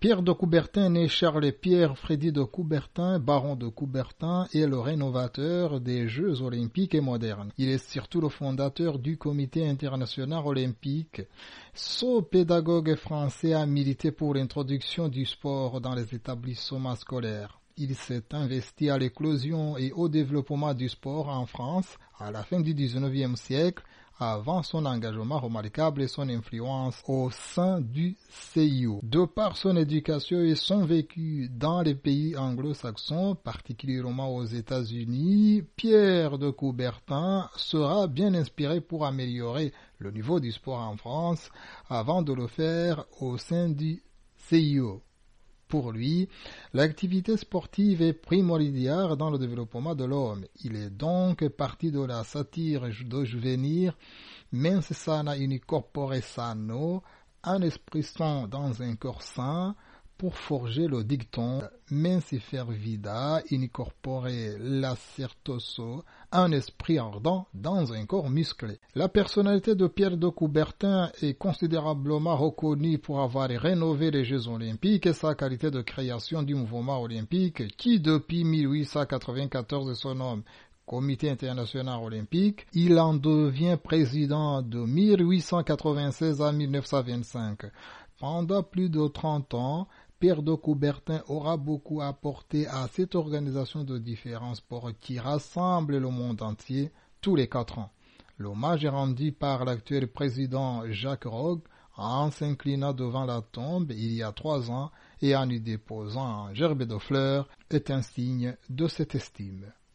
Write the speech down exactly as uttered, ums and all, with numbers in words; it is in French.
Pierre de Coubertin, né Charles-Pierre Frédy de Coubertin, baron de Coubertin, est le rénovateur des Jeux olympiques et modernes. Il est surtout le fondateur du Comité international olympique. Ce pédagogue français a milité pour l'introduction du sport dans les établissements scolaires. Il s'est investi à l'éclosion et au développement du sport en France à la fin du dix-neuvième siècle, avant son engagement remarquable et son influence au sein du C I O. De par son éducation et son vécu dans les pays anglo-saxons, particulièrement aux États-Unis, Pierre de Coubertin sera bien inspiré pour améliorer le niveau du sport en France avant de le faire au sein du C I O. Pour lui, l'activité sportive est primordiale dans le développement de l'homme. Il est donc parti de la satire de Juvenire, mens sana in corpore sano, un esprit sain dans un corps sain, pour forger le dicton mensifer vida in corpore lacertoso, un esprit ardent dans un corps musclé. La personnalité de Pierre de Coubertin est considérablement reconnue pour avoir rénové les Jeux olympiques et sa qualité de création du mouvement olympique qui depuis mille huit cent quatre-vingt-quatorze se nomme Comité international olympique. Il en devient président de mille huit cent quatre-vingt-seize à mille neuf cent vingt-cinq. Pendant plus de trente ans, Pierre de Coubertin aura beaucoup apporté à cette organisation de différents sports qui rassemble le monde entier tous les quatre ans. L'hommage est rendu par l'actuel président Jacques Rogge en s'inclinant devant la tombe il y a trois ans et en y déposant un gerbe de fleurs est un signe de cette estime.